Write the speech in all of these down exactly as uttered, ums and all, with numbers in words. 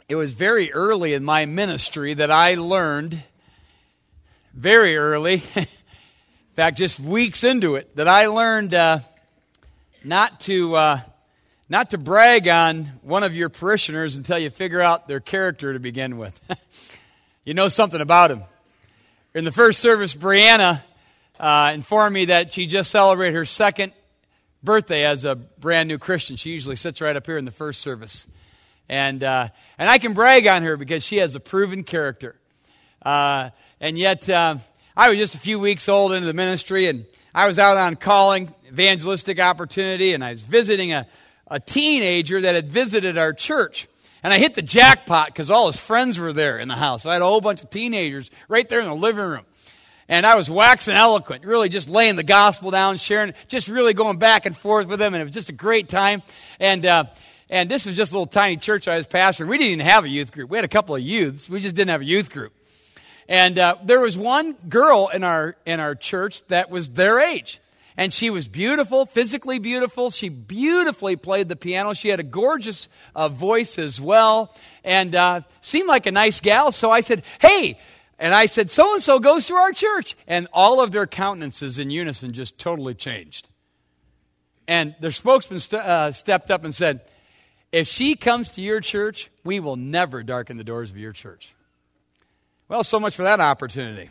it was very early in my ministry that I learned, very early, in fact, just weeks into it, that I learned uh, not to uh, not to brag on one of your parishioners until you figure out their character to begin with. You know something about him. In the first service, Brianna uh, informed me that she just celebrated her second birthday as a brand new Christian. She usually sits right up here in the first service. And uh, and I can brag on her because she has a proven character. Uh, and yet, uh, I was just a few weeks old into the ministry, and I was out on calling, evangelistic opportunity, and I was visiting a, a teenager that had visited our church. And I hit the jackpot because all his friends were there in the house. So I had a whole bunch of teenagers right there in the living room. And I was waxing eloquent, really just laying the gospel down, sharing, just really going back and forth with them. And it was just a great time. And uh, and this was just a little tiny church I was pastoring. We didn't even have a youth group. We had a couple of youths. We just didn't have a youth group. And uh, there was one girl in our in our church that was their age. And she was beautiful, physically beautiful. She beautifully played the piano. She had a gorgeous uh, voice as well, and uh, seemed like a nice gal. So I said, hey, and I said, so-and-so goes to our church. And all of their countenances in unison just totally changed. And their spokesman st- uh, stepped up and said, if she comes to your church, we will never darken the doors of your church. Well, so much for that opportunity.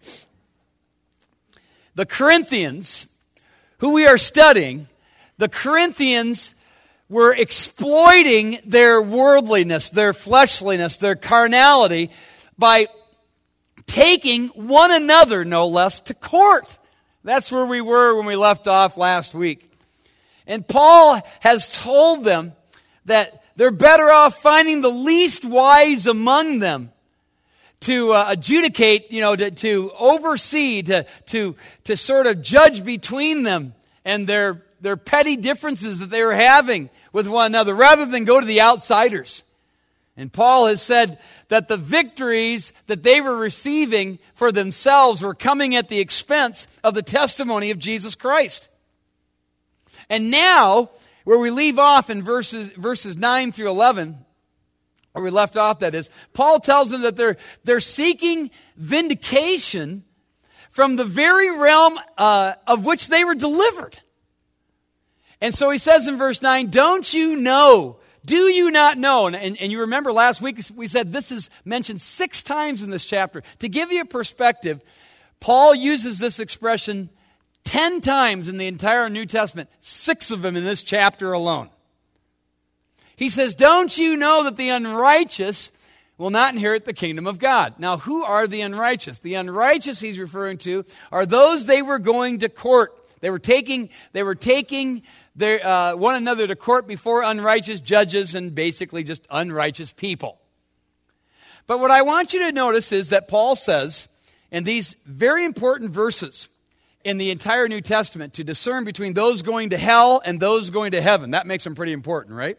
The Corinthians, who we are studying, the Corinthians were exploiting their worldliness, their fleshliness, their carnality by taking one another, no less, to court. That's where we were when we left off last week. And Paul has told them that they're better off finding the least wise among them to uh, adjudicate, you know, to, to oversee, to, to, to sort of judge between them and their, their petty differences that they were having with one another, rather than go to the outsiders. And Paul has said that the victories that they were receiving for themselves were coming at the expense of the testimony of Jesus Christ. And now, where we leave off in verses, verses nine through eleven, or we left off, that is, Paul tells them that they're, they're seeking vindication from the very realm uh, of which they were delivered. And so he says in verse nine, don't you know, do you not know? And, and, and you remember last week we said this is mentioned six times in this chapter. To give you a perspective, Paul uses this expression ten times in the entire New Testament, six of them in this chapter alone. He says, don't you know that the unrighteous will not inherit the kingdom of God? Now, who are the unrighteous? The unrighteous he's referring to are those they were going to court. They were taking, they were taking their, uh, one another to court before unrighteous judges and basically just unrighteous people. But what I want you to notice is that Paul says in these very important verses in the entire New Testament to discern between those going to hell and those going to heaven. That makes them pretty important, right?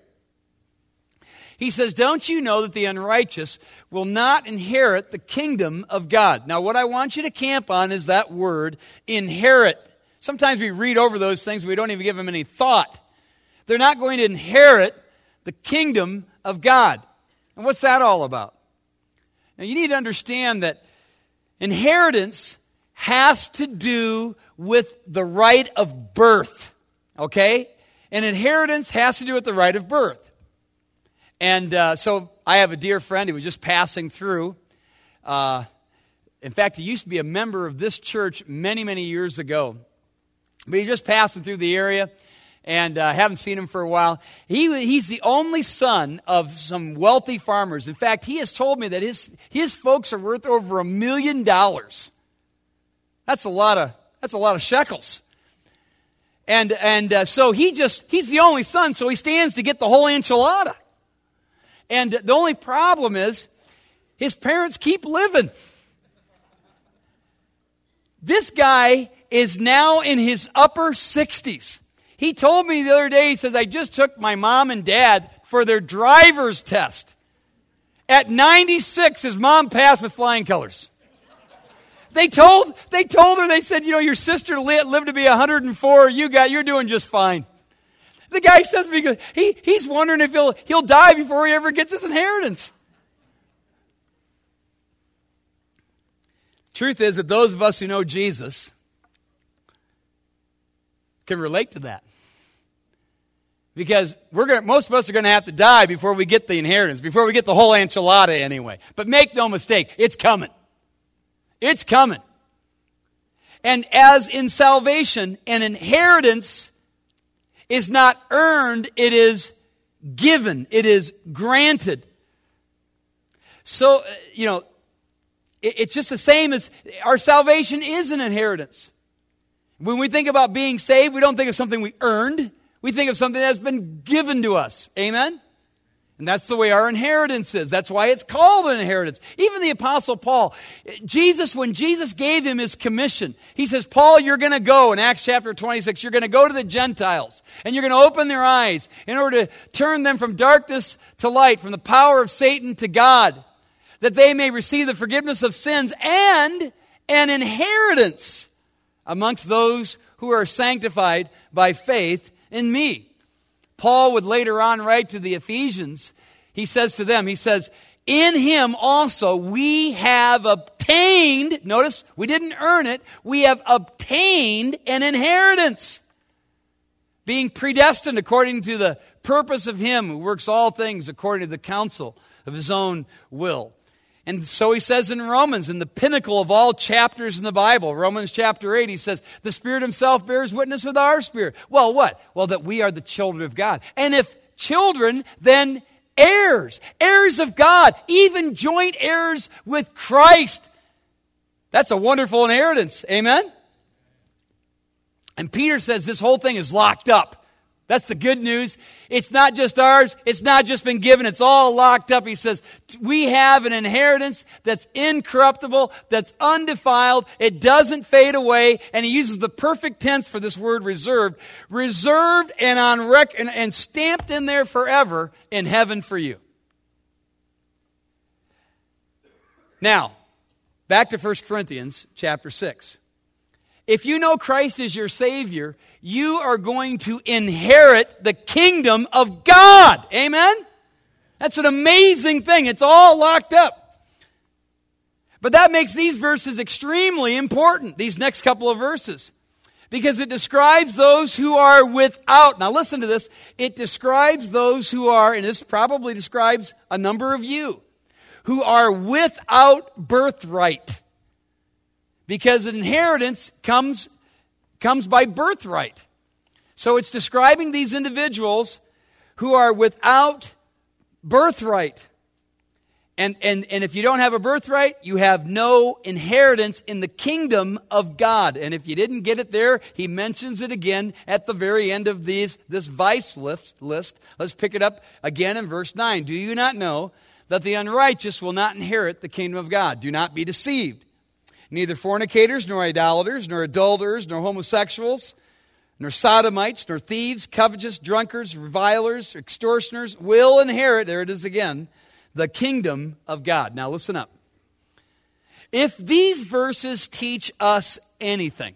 He says, don't you know that the unrighteous will not inherit the kingdom of God? Now, what I want you to camp on is that word, inherit. Sometimes we read over those things, we don't even give them any thought. They're not going to inherit the kingdom of God. And what's that all about? Now, you need to understand that inheritance has to do with the right of birth, okay? And inheritance has to do with the right of birth. And uh, so I have a dear friend who was just passing through. Uh, in fact, he used to be a member of this church many, many years ago. But he's just passing through the area, and I uh, haven't seen him for a while. He He's the only son of some wealthy farmers. In fact, he has told me that his, his folks are worth over a million dollars. That's a lot of that's a lot of shekels. And, and uh, so he just, he's the only son, so he stands to get the whole enchilada. And the only problem is, his parents keep living. This guy is now in his upper sixties. He told me the other day, he says, I just took my mom and dad for their driver's test. At ninety-six, his mom passed with flying colors. They told, they told her, they said, you know, your sister lived to be one hundred four, you got, you're doing just fine. The guy says to me, he, he's wondering if he'll, he'll die before he ever gets his inheritance. Truth is that those of us who know Jesus can relate to that. Because we're gonna, most of us are going to have to die before we get the inheritance, before we get the whole enchilada anyway. But make no mistake, it's coming. It's coming. And as in salvation, an inheritance is not earned, it is given, it is granted. So, you know, it, it's just the same as our salvation is an inheritance. When we think about being saved, we don't think of something we earned. We think of something that's been given to us. Amen? And that's the way our inheritance is. That's why it's called an inheritance. Even the Apostle Paul, Jesus, when Jesus gave him his commission, he says, Paul, you're going to go, in Acts chapter twenty-six, you're going to go to the Gentiles, and you're going to open their eyes in order to turn them from darkness to light, from the power of Satan to God, that they may receive the forgiveness of sins and an inheritance amongst those who are sanctified by faith in me. Paul would later on write to the Ephesians, he says to them, he says, in him also we have obtained, notice, we didn't earn it, we have obtained an inheritance, being predestined according to the purpose of him who works all things according to the counsel of his own will. And so he says in Romans, in the pinnacle of all chapters in the Bible, Romans chapter eight, he says, the Spirit himself bears witness with our spirit. Well, what? Well, that we are the children of God. And if children, then heirs, heirs of God, even joint heirs with Christ. That's a wonderful inheritance. Amen? And Peter says this whole thing is locked up. That's the good news. It's not just ours. It's not just been given. It's all locked up. He says, we have an inheritance that's incorruptible, that's undefiled. It doesn't fade away. And he uses the perfect tense for this word reserved. Reserved and on rec- and, and stamped in there forever in heaven for you. Now, back to First Corinthians chapter six. If you know Christ is your Savior, you are going to inherit the kingdom of God. Amen? That's an amazing thing. It's all locked up. But that makes these verses extremely important, these next couple of verses, because it describes those who are without. Now listen to this. It describes those who are, and this probably describes a number of you, who are without birthright. Because an inheritance comes, comes by birthright. So it's describing these individuals who are without birthright. And, and, and if you don't have a birthright, you have no inheritance in the kingdom of God. And if you didn't get it there, he mentions it again at the very end of these, this vice list, list. Let's pick it up again in verse nine. Do you not know that the unrighteous will not inherit the kingdom of God? Do not be deceived. Neither fornicators, nor idolaters, nor adulterers, nor homosexuals, nor sodomites, nor thieves, covetous, drunkards, revilers, extortioners will inherit, there it is again, the kingdom of God. Now listen up. If these verses teach us anything,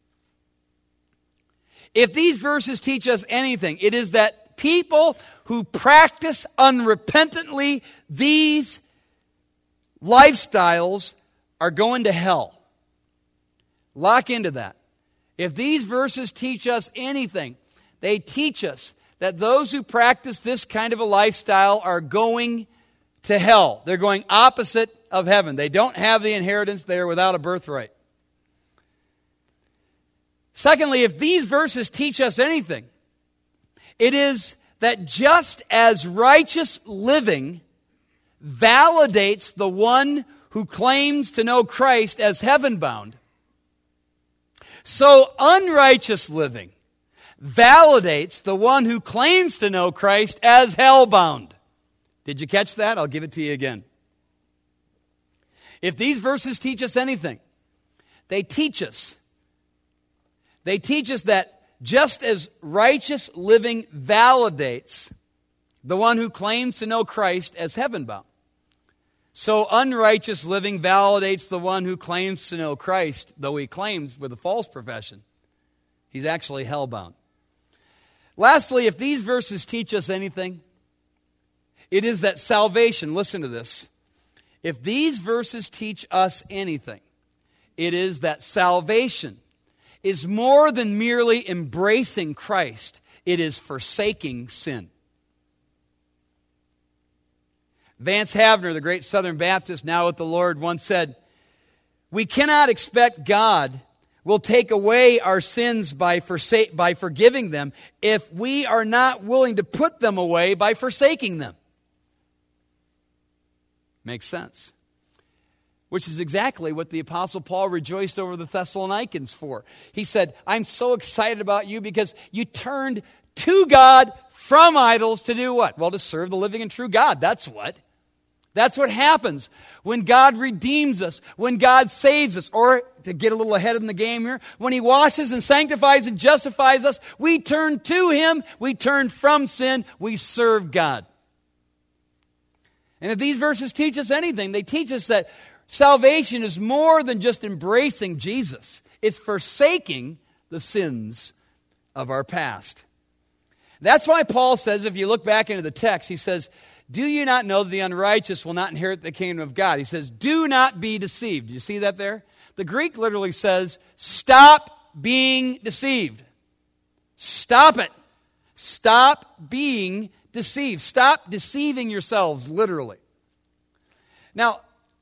if these verses teach us anything, it is that people who practice unrepentantly these lifestyles are going to hell. Lock into that. If these verses teach us anything, they teach us that those who practice this kind of a lifestyle are going to hell. They're going opposite of heaven. They don't have the inheritance there without a birthright. Secondly, if these verses teach us anything, it is that just as righteous living validates the one who claims to know Christ as heaven-bound, so unrighteous living validates the one who claims to know Christ as hell-bound. Did you catch that? I'll give it to you again. If these verses teach us anything, they teach us, they teach us that just as righteous living validates the one who claims to know Christ as heaven-bound, so unrighteous living validates the one who claims to know Christ, though he claims with a false profession. He's actually hell-bound. Lastly, if these verses teach us anything, it is that salvation, listen to this, if these verses teach us anything, it is that salvation is more than merely embracing Christ. It is forsaking sin. Vance Havner, the great Southern Baptist, now with the Lord, once said, "We cannot expect God will take away our sins by, forsa- by forgiving them if we are not willing to put them away by forsaking them." Makes sense. Which is exactly what the Apostle Paul rejoiced over the Thessalonians for. He said, "I'm so excited about you because you turned to God from idols to do what? Well, to serve the living and true God. That's what. That's what happens when God redeems us, when God saves us, or to get a little ahead in the game here, when He washes and sanctifies and justifies us, we turn to Him, we turn from sin, we serve God." And if these verses teach us anything, they teach us that salvation is more than just embracing Jesus. It's forsaking the sins of our past. That's why Paul says, if you look back into the text, he says, "Do you not know that the unrighteous will not inherit the kingdom of God?" He says, "Do not be deceived." Do you see that there? The Greek literally says, stop being deceived. Stop it. Stop being deceived. Stop deceiving yourselves, literally. Now,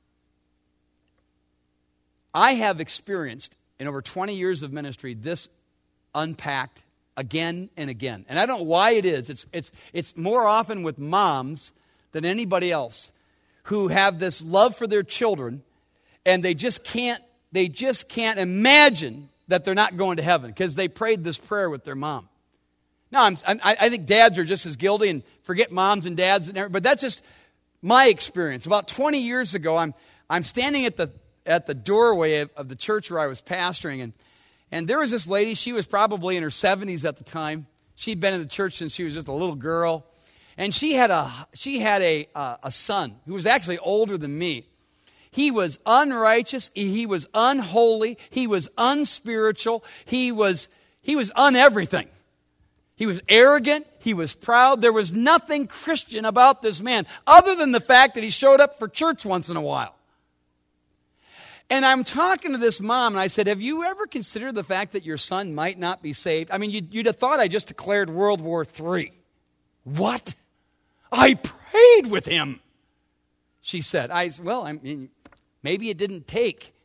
I have experienced in over twenty years of ministry this unpacked again and again. And I don't know why it is. It's, it's, it's more often with moms than anybody else who have this love for their children, and they just can't, they just can't imagine that they're not going to heaven because they prayed this prayer with their mom. Now, I'm, I, I think dads are just as guilty, and forget moms and dads, and everything, but that's just my experience. About twenty years ago, I'm, I'm standing at the at the doorway of, of the church where I was pastoring, and, and there was this lady. She was probably in her seventies at the time. She'd been in the church since she was just a little girl, and she had a she had a uh, a son who was actually older than me. He was unrighteous. He was unholy. He was unspiritual. He was he was uneverything. He was arrogant. He was proud. There was nothing Christian about this man other than the fact that he showed up for church once in a while. And I'm talking to this mom, and I said, "Have you ever considered the fact that your son might not be saved?" I mean, you'd, you'd have thought I just declared World War Three. "What? I prayed with him," she said. I said, "Well, I mean, maybe it didn't take."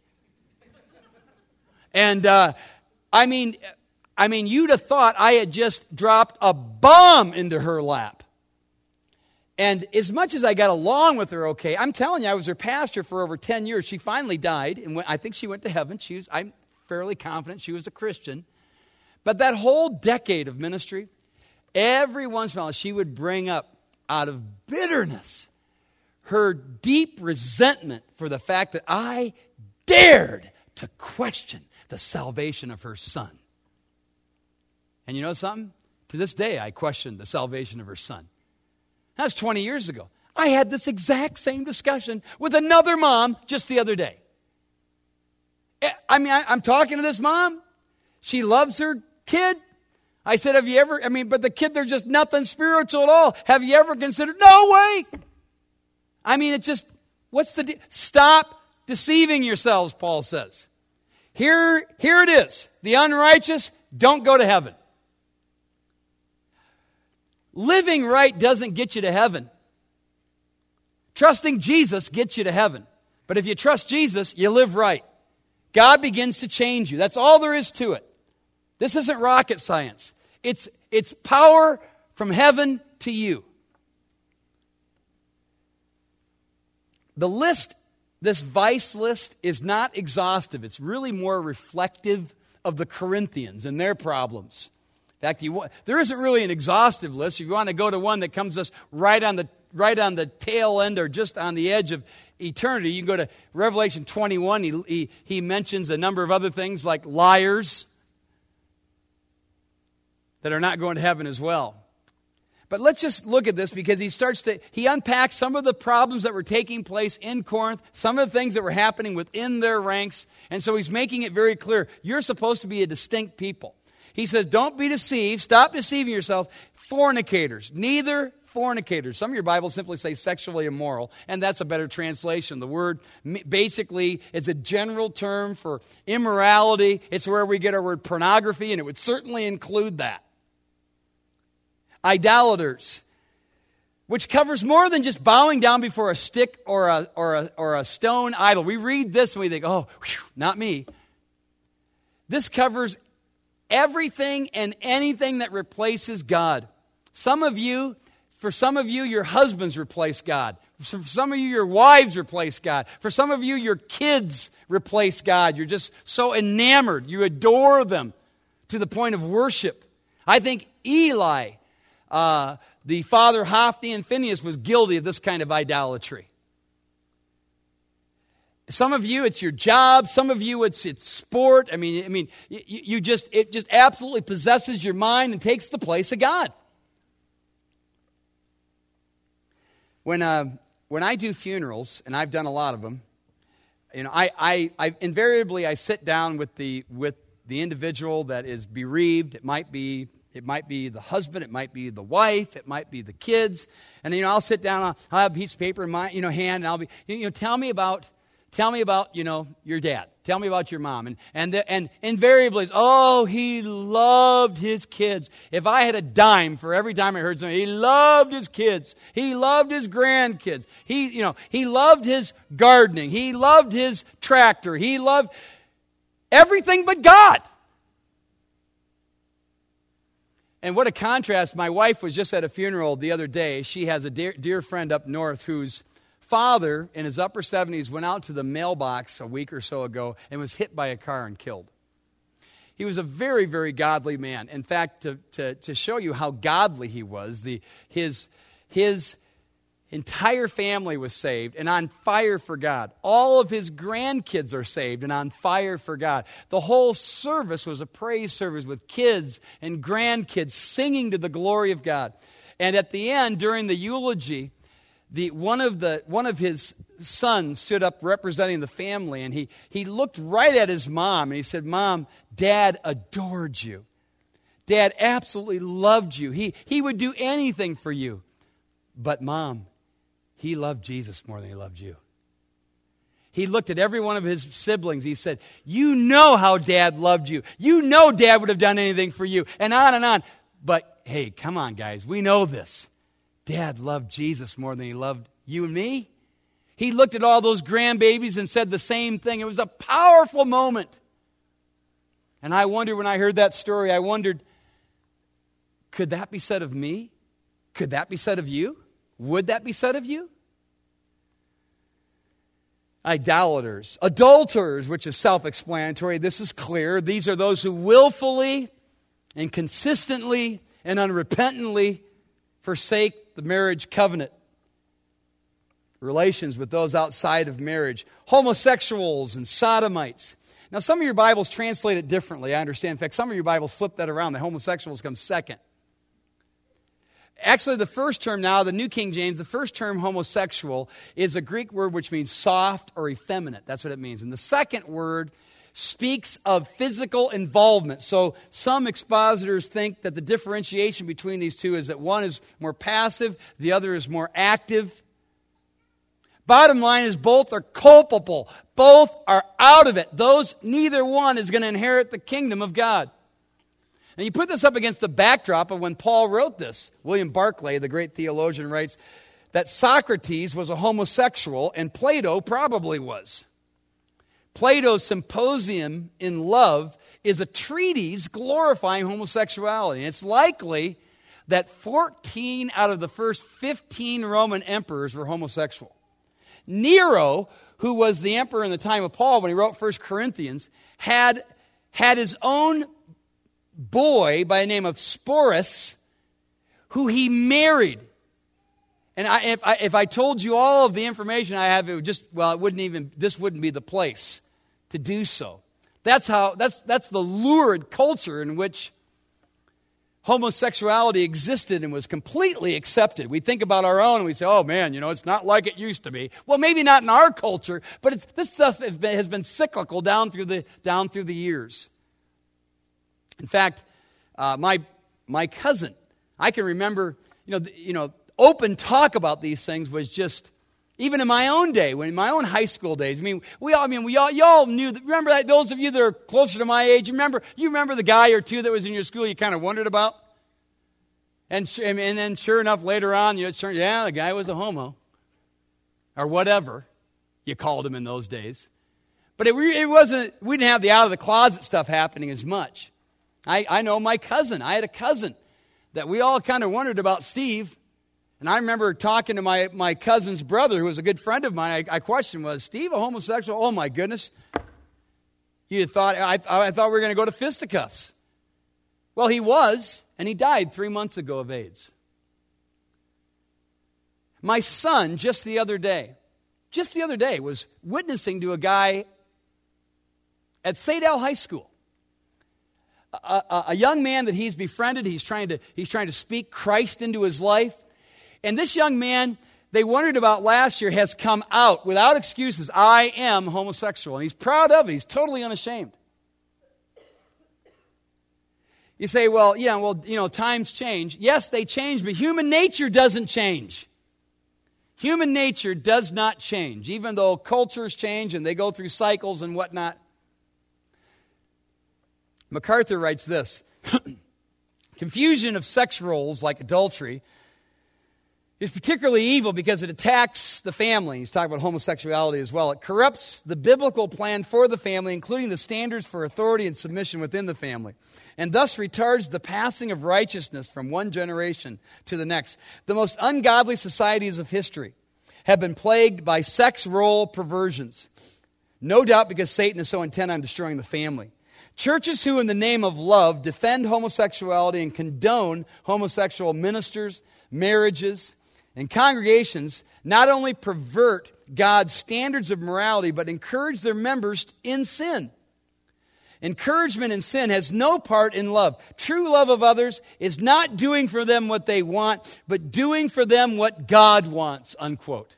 And, uh, I mean... I mean, you'd have thought I had just dropped a bomb into her lap. And as much as I got along with her okay, I'm telling you, I was her pastor for over ten years. She finally died, and went, I think she went to heaven. She was, I'm fairly confident she was a Christian. But that whole decade of ministry, every once in a while, she would bring up, out of bitterness, her deep resentment for the fact that I dared to question the salvation of her son. And you know something? To this day, I question the salvation of her son. That was twenty years ago. I had this exact same discussion with another mom just the other day. I mean, I, I'm talking to this mom. She loves her kid. I said, have you ever, I mean, but the kid, there's just nothing spiritual at all. Have you ever considered? No way. I mean, it just, what's the, de- stop deceiving yourselves, Paul says. Here, here it is. The unrighteous don't go to heaven. Living right doesn't get you to heaven. Trusting Jesus gets you to heaven. But if you trust Jesus, you live right. God begins to change you. That's all there is to it. This isn't rocket science. It's, it's power from heaven to you. The list, this vice list, is not exhaustive. It's really more reflective of the Corinthians and their problems. In fact, you, there isn't really an exhaustive list. If you want to go to one that comes us right on the right on the tail end or just on the edge of eternity, you can go to Revelation twenty-one. He, he, he mentions a number of other things like liars that are not going to heaven as well. But let's just look at this because he starts to, he unpacks some of the problems that were taking place in Corinth, some of the things that were happening within their ranks. And so he's making it very clear. You're supposed to be a distinct people. He says, don't be deceived. Stop deceiving yourself. Fornicators, neither fornicators. Some of your Bibles simply say sexually immoral, and that's a better translation. The word basically is a general term for immorality. It's where we get our word pornography, and it would certainly include that. Idolaters, which covers more than just bowing down before a stick or a, or a, or a stone idol. We read this and we think, oh, whew, not me. This covers everything and anything that replaces God. Some of you, for some of you, your husbands replace God. For some of you, your wives replace God. For some of you, your kids replace God. You're just so enamored. You adore them to the point of worship. I think Eli, uh, the father Hophni and Phinehas, was guilty of this kind of idolatry. Some of you, it's your job. Some of you, it's it's sport. I mean, I mean, you, you just it just absolutely possesses your mind and takes the place of God. When uh, when I do funerals, and I've done a lot of them, you know, I, I I invariably I sit down with the with the individual that is bereaved. It might be it might be the husband, it might be the wife, it might be the kids, and you know, I'll sit down. I'll, I'll have a piece of paper in my you know hand, and I'll be you know, tell me about. Tell me about, you know, your dad. Tell me about your mom. And and the, and invariably, it's, oh, he loved his kids. If I had a dime for every time I heard something, he loved his kids. He loved his grandkids. He, you know, he loved his gardening. He loved his tractor. He loved everything but God. And what a contrast. My wife was just at a funeral the other day. She has a dear, dear friend up north whose father, in his upper seventies, went out to the mailbox a week or so ago and was hit by a car and killed. He was a very, very godly man. In fact, to, to, to show you how godly he was, the, his, his entire family was saved and on fire for God. All of his grandkids are saved and on fire for God. The whole service was a praise service with kids and grandkids singing to the glory of God. And at the end, during the eulogy, The, one of the one of his sons stood up representing the family, and he, he looked right at his mom, and he said, Mom, Dad adored you. Dad absolutely loved you. He, he would do anything for you. But Mom, he loved Jesus more than he loved you. He looked at every one of his siblings. He said, you know how Dad loved you. You know Dad would have done anything for you, and on and on. But hey, come on, guys, we know this. Dad loved Jesus more than he loved you and me. He looked at all those grandbabies and said the same thing. It was a powerful moment. And I wondered, when I heard that story, I wondered, could that be said of me? Could that be said of you? Would that be said of you? Idolaters. Adulterers, which is self-explanatory. This is clear. These are those who willfully and consistently and unrepentantly forsake the marriage covenant, relations with those outside of marriage. Homosexuals and sodomites. Now, some of your Bibles translate it differently, I understand. In fact, some of your Bibles flip that around. The homosexuals come second. Actually, the first term now, the New King James, the first term homosexual is a Greek word which means soft or effeminate. That's what it means. And the second word speaks of physical involvement. So some expositors think that the differentiation between these two is that one is more passive, the other is more active. Bottom line is both are culpable. Both are out of it. Those, neither one is going to inherit the kingdom of God. And you put this up against the backdrop of when Paul wrote this. William Barclay, the great theologian, writes that Socrates was a homosexual and Plato probably was. Plato's Symposium in Love is a treatise glorifying homosexuality. And it's likely that fourteen out of the first fifteen Roman emperors were homosexual. Nero, who was the emperor in the time of Paul when he wrote First Corinthians, had, had his own boy by the name of Sporus, who he married. And I, if, I, if I told you all of the information I have, it would just, well, it wouldn't even, this wouldn't be the place to do so. That's how, that's, that's the lurid culture in which homosexuality existed and was completely accepted. We think about our own and we say, oh man, you know, it's not like it used to be. Well, maybe not in our culture, but it's, this stuff has been, has been cyclical down through the, down through the years. In fact, uh, my, my cousin, I can remember, you know, the, you know, open talk about these things was just, even in my own day, when in my own high school days, I mean, we all, I mean, we all, y'all knew that, remember that, those of you that are closer to my age, you remember, you remember the guy or two that was in your school you kind of wondered about? And, and then sure enough, later on, you know, it turned, yeah, the guy was a homo. Or whatever you called him in those days. But it, it wasn't, we didn't have the out of the closet stuff happening as much. I, I know my cousin, I had a cousin that we all kind of wondered about Steve. And I remember talking to my, my cousin's brother, who was a good friend of mine. I, I questioned, was Steve a homosexual? Oh, my goodness. You thought, I, I thought we were going to go to fisticuffs. Well, he was, and he died three months ago of AIDS. My son, just the other day, just the other day, was witnessing to a guy at Sadell High School. A, a, a young man that he's befriended, he's trying to, he's trying to speak Christ into his life. And this young man, they wondered about last year, has come out without excuses. I am homosexual. And he's proud of it. He's totally unashamed. You say, well, yeah, well, you know, times change. Yes, they change, but human nature doesn't change. Human nature does not change, even though cultures change and they go through cycles and whatnot. MacArthur writes this, confusion of sex roles like adultery is particularly evil because it attacks the family. He's talking about homosexuality as well. It corrupts the biblical plan for the family, including the standards for authority and submission within the family, and thus retards the passing of righteousness from one generation to the next. The most ungodly societies of history have been plagued by sex role perversions, no doubt because Satan is so intent on destroying the family. Churches who, in the name of love, defend homosexuality and condone homosexual ministers, marriages, and congregations not only pervert God's standards of morality, but encourage their members in sin. Encouragement in sin has no part in love. True love of others is not doing for them what they want, but doing for them what God wants, unquote.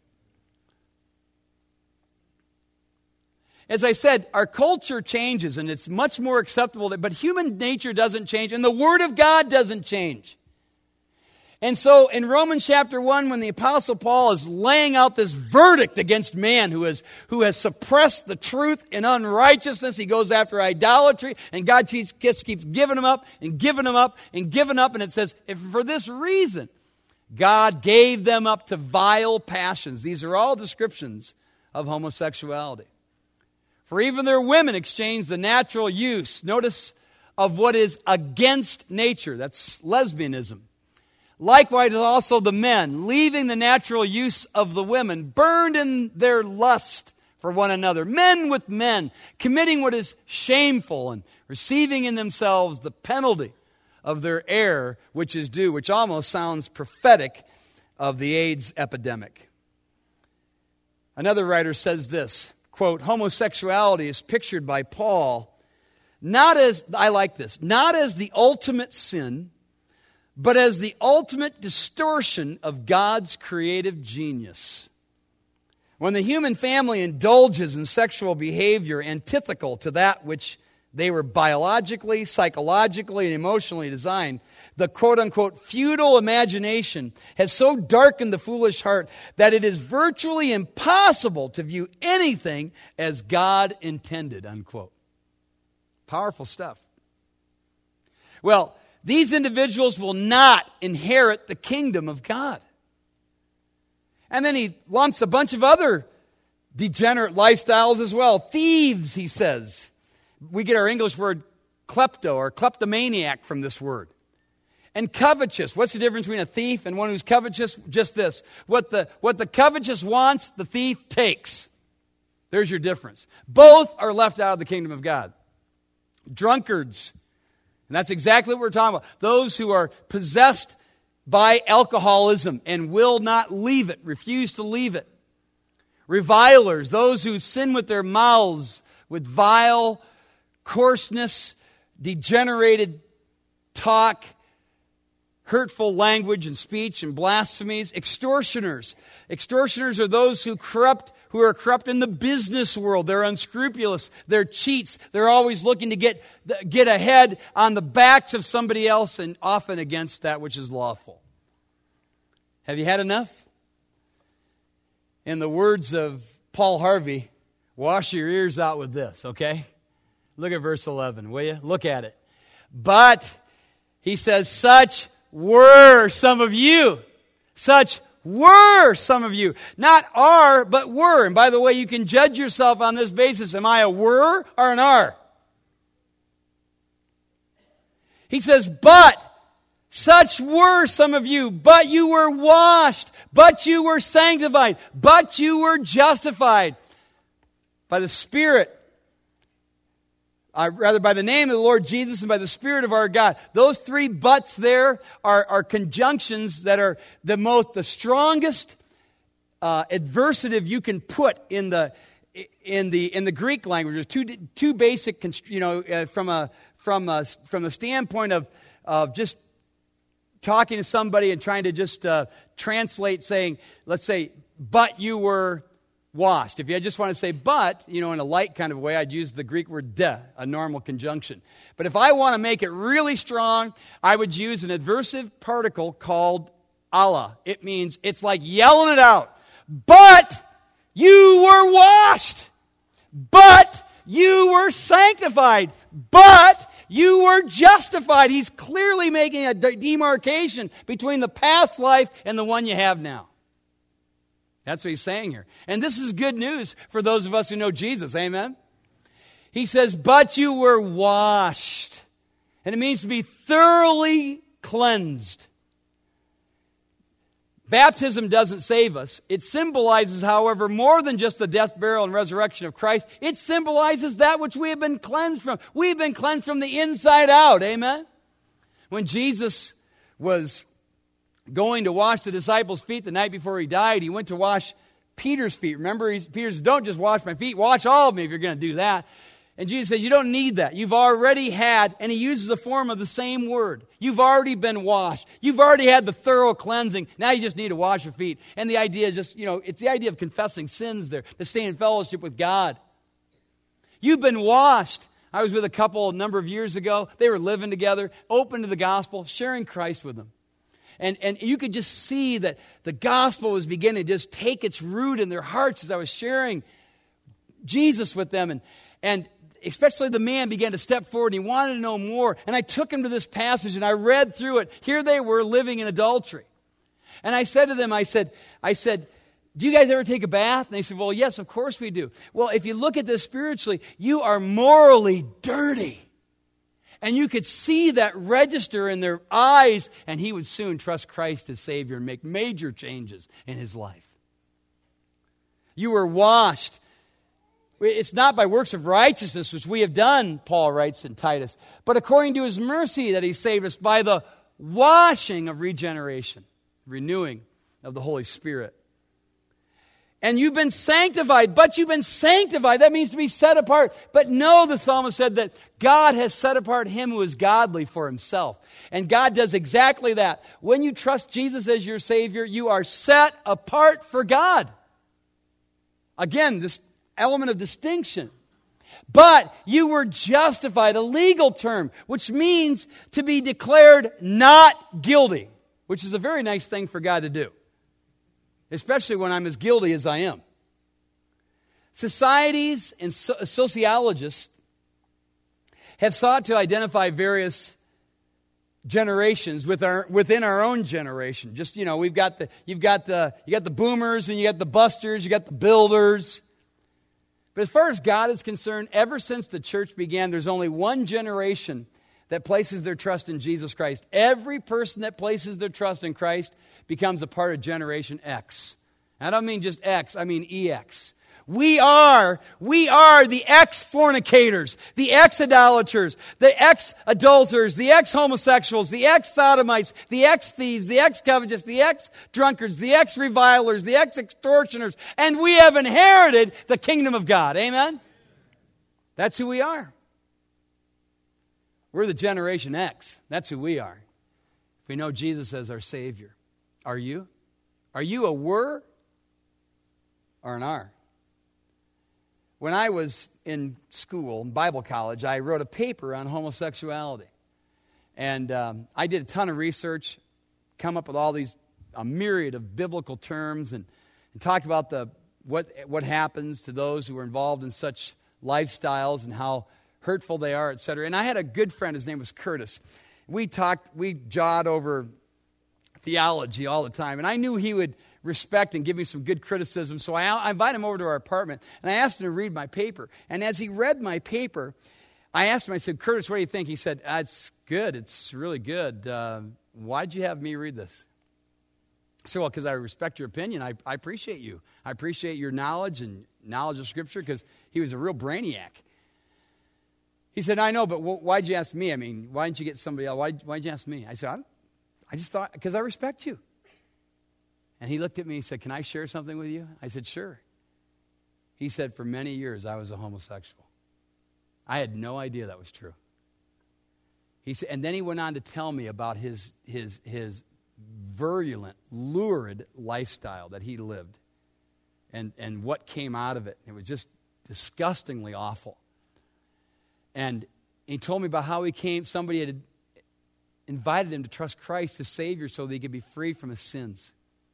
As I said, our culture changes and it's much more acceptable, but human nature doesn't change and the Word of God doesn't change. And so in Romans chapter one, when the Apostle Paul is laying out this verdict against man who has, who has suppressed the truth in unrighteousness, he goes after idolatry, and God just keeps giving him up and giving him up and giving up. And it says, if for this reason, God gave them up to vile passions. These are all descriptions of homosexuality. For even their women exchange the natural use, notice, of what is against nature. That's lesbianism. Likewise, also the men, leaving the natural use of the women, burned in their lust for one another. Men with men, committing what is shameful and receiving in themselves the penalty of their error, which is due, which almost sounds prophetic of the AIDS epidemic. Another writer says this, quote, homosexuality is pictured by Paul not as, I like this, not as the ultimate sin, but as the ultimate distortion of God's creative genius. When the human family indulges in sexual behavior antithetical to that which they were biologically, psychologically, and emotionally designed, the quote-unquote futile imagination has so darkened the foolish heart that it is virtually impossible to view anything as God intended, unquote. Powerful stuff. Well, these individuals will not inherit the kingdom of God. And then he lumps a bunch of other degenerate lifestyles as well. Thieves, he says. We get our English word klepto or kleptomaniac from this word. And covetous. What's the difference between a thief and one who's covetous? Just this. What the, what the covetous wants, the thief takes. There's your difference. Both are left out of the kingdom of God. Drunkards. And that's exactly what we're talking about. Those who are possessed by alcoholism and will not leave it, refuse to leave it. Revilers, those who sin with their mouths, with vile coarseness, degenerated talk, hurtful language and speech and blasphemies. Extortioners. Extortioners are those who corrupt, who are corrupt in the business world. They're unscrupulous. They're cheats. They're always looking to get, get ahead on the backs of somebody else and often against that which is lawful. Have you had enough? In the words of Paul Harvey, wash your ears out with this, okay? Look at verse eleven, will you? Look at it. But, he says, such were some of you. Such were some of you. Not are, but were. And by the way, you can judge yourself on this basis. Am I a were or an are? He says, but such were some of you, but you were washed, but you were sanctified, but you were justified by the Spirit, uh, rather by the name of the Lord Jesus and by the Spirit of our God. Those three buts there are, are conjunctions that are the most, the strongest uh, adversative you can put in the in the in the Greek language. There's two two basic, you know, uh, from a from a from the standpoint of of just talking to somebody and trying to just uh, translate, saying, let's say, but you were washed. If you just want to say but, you know, in a light kind of way, I'd use the Greek word de, a normal conjunction. But if I want to make it really strong, I would use an adversive particle called alla. It means, it's like yelling it out. But you were washed. But you were sanctified. But you were justified. He's clearly making a demarcation between the past life and the one you have now. That's what he's saying here. And this is good news for those of us who know Jesus. Amen? He says, but you were washed. And it means to be thoroughly cleansed. Baptism doesn't save us. It symbolizes, however, more than just the death, burial, and resurrection of Christ. It symbolizes that which we have been cleansed from. We've been cleansed from the inside out. Amen? When Jesus was going to wash the disciples' feet the night before he died, he went to wash Peter's feet. Remember, Peter says, don't just wash my feet, wash all of me if you're going to do that. And Jesus says, you don't need that. You've already had, and he uses the form of the same word. You've already been washed. You've already had the thorough cleansing. Now you just need to wash your feet. And the idea is just, you know, it's the idea of confessing sins there, to stay in fellowship with God. You've been washed. I was with a couple a number of years ago. They were living together, open to the gospel, sharing Christ with them. And, and you could just see that the gospel was beginning to just take its root in their hearts as I was sharing Jesus with them. And, and especially the man began to step forward and he wanted to know more. And I took him to this passage and I read through it. Here they were living in adultery. And I said to them, I said, I said, do you guys ever take a bath? And they said, well, yes, of course we do. Well, if you look at this spiritually, you are morally dirty. And you could see that register in their eyes, and he would soon trust Christ as Savior and make major changes in his life. You were washed. It's not by works of righteousness, which we have done, Paul writes in Titus, but according to his mercy that he saved us by the washing of regeneration, renewing of the Holy Spirit. And you've been sanctified, but you've been sanctified. That means to be set apart. But no, the psalmist said that God has set apart him who is godly for himself. And God does exactly that. When you trust Jesus as your Savior, you are set apart for God. Again, this element of distinction. But you were justified, a legal term, which means to be declared not guilty, which is a very nice thing for God to do. Especially when I'm as guilty as I am. Societies and so- sociologists have sought to identify various generations with our, within our own generation. Just, you know, we've got the, you've got the, you got the boomers and you got the busters, you got the builders. But as far as God is concerned, ever since the church began, there's only one generation that places their trust in Jesus Christ. Every person that places their trust in Christ becomes a part of Generation X. I don't mean just X, I mean E X. We are, we are the ex-fornicators, the ex-idolaters, the ex-adulterers, the ex-homosexuals, the ex-sodomites, the ex-thieves, the ex-covetous, the ex-drunkards, the ex-revilers, the ex-extortioners, and we have inherited the kingdom of God. Amen? That's who we are. We're the Generation X. That's who we are. If we know Jesus as our Savior. Are you? Are you a were or an are? When I was in school, in Bible college, I wrote a paper on homosexuality. And um, I did a ton of research, come up with all these a myriad of biblical terms and, and talked about the what what happens to those who are involved in such lifestyles and how hurtful they are, et cetera. And I had a good friend, his name was Curtis. We talked, we jawed over theology all the time, and I knew he would respect and give me some good criticism, so I, I invited him over to our apartment, and I asked him to read my paper. And as he read my paper, I asked him, I said, Curtis, what do you think? He said, ah, it's good, it's really good. Uh, why'd you have me read this? I said, well, because I respect your opinion. I, I appreciate you. I appreciate your knowledge and knowledge of Scripture, because he was a real brainiac. He said, I know, but why'd you ask me? I mean, why didn't you get somebody else? Why, why'd you ask me? I said, I, I just thought, because I respect you. And he looked at me and said, can I share something with you? I said, sure. He said, for many years, I was a homosexual. I had no idea that was true. He said, and then he went on to tell me about his, his, his virulent, lurid lifestyle that he lived and, and what came out of it. It was just disgustingly awful. And he told me about how he came, somebody had invited him to trust Christ as Savior so that he could be freed from his sins.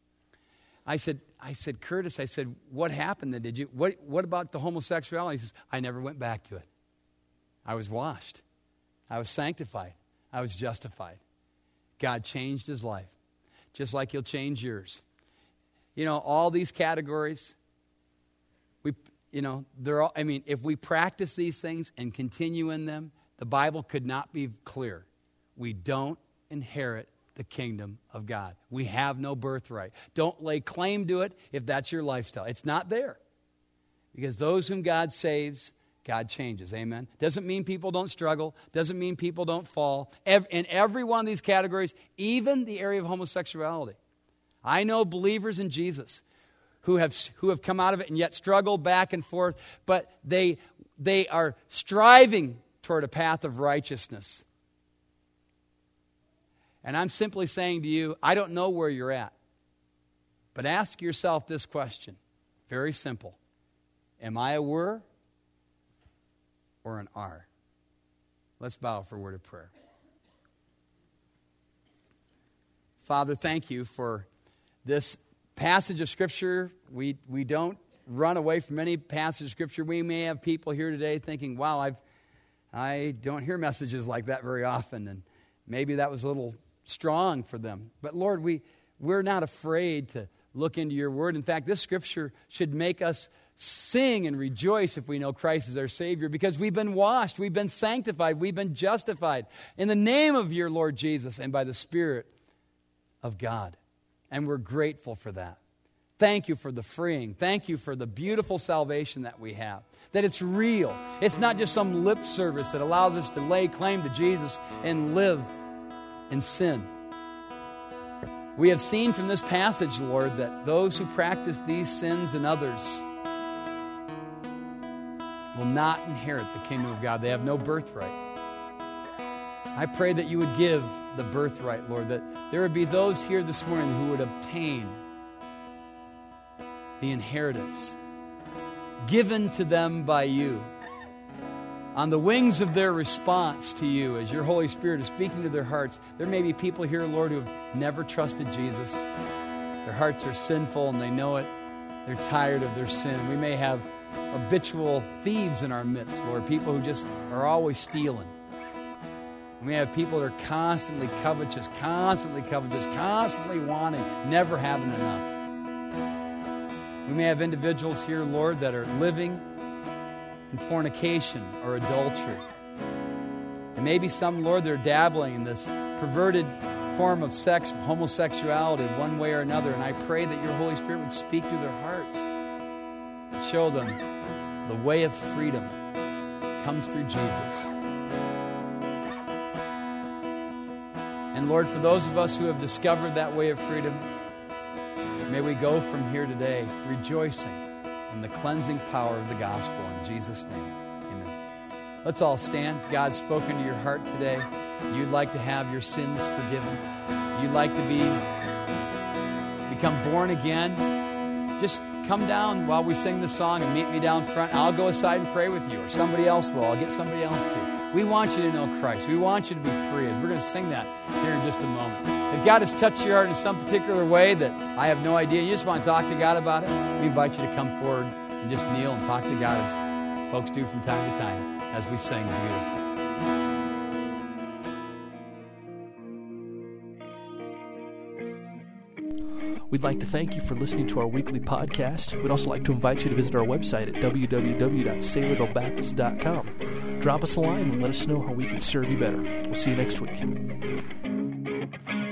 I said, I said, Curtis, I said, what happened then? Did you, what, what about the homosexuality? He says, I never went back to it. I was washed. I was sanctified. I was justified. God changed his life, just like he'll change yours. You know, all these categories, we, you know, they're all, I mean, if we practice these things and continue in them, the Bible could not be clear. We don't inherit the kingdom of God. We have no birthright. Don't lay claim to it if that's your lifestyle. It's not there. Because those whom God saves, God changes. Amen? Doesn't mean people don't struggle. Doesn't mean people don't fall. In every one of these categories, even the area of homosexuality. I know believers in Jesus who have who have come out of it and yet struggle back and forth, but they they are striving toward a path of righteousness. And I'm simply saying to you, I don't know where you're at, but ask yourself this question. Very simple. Am I a were or an are? Let's bow for a word of prayer. Father, thank you for this passage of Scripture. We we don't run away from any passage of Scripture. We may have people here today thinking, wow, I've, I don't hear messages like that very often, and maybe that was a little strong for them. But Lord, we, we're not afraid to look into your word. In fact, this Scripture should make us sing and rejoice if we know Christ is our Savior, because we've been washed, we've been sanctified, we've been justified in the name of your Lord Jesus and by the Spirit of God. And we're grateful for that. Thank you for the freeing. Thank you for the beautiful salvation that we have. That it's real. It's not just some lip service that allows us to lay claim to Jesus and live in sin. We have seen from this passage, Lord, that those who practice these sins and others will not inherit the kingdom of God. They have no birthright. I pray that you would give the birthright, Lord, that there would be those here this morning who would obtain the inheritance given to them by you on the wings of their response to you as your Holy Spirit is speaking to their hearts. There may be people here, Lord, who have never trusted Jesus. Their hearts are sinful and they know it. They're tired of their sin. We may have habitual thieves in our midst, Lord, people who just are always stealing. We have people that are constantly covetous, constantly covetous, constantly wanting, never having enough. We may have individuals here, Lord, that are living in fornication or adultery. And maybe some, Lord, that are dabbling in this perverted form of sex, homosexuality, one way or another. And I pray that your Holy Spirit would speak to their hearts and show them the way of freedom comes through Jesus. And Lord, for those of us who have discovered that way of freedom, may we go from here today rejoicing in the cleansing power of the gospel. In Jesus' name, amen. Let's all stand. God's spoken to your heart today. You'd like to have your sins forgiven. You'd like to be become born again. Just come down while we sing the song and meet me down front. I'll go aside and pray with you, or somebody else will. I'll get somebody else to. We want you to know Christ. We want you to be free. As we're going to sing that here in just a moment. If God has touched your heart in some particular way that I have no idea, you just want to talk to God about it, we invite you to come forward and just kneel and talk to God as folks do from time to time as we sing beautifully. We'd like to thank you for listening to our weekly podcast. We'd also like to invite you to visit our website at w w w dot saylorville baptist dot com. Drop us a line and let us know how we can serve you better. We'll see you next week.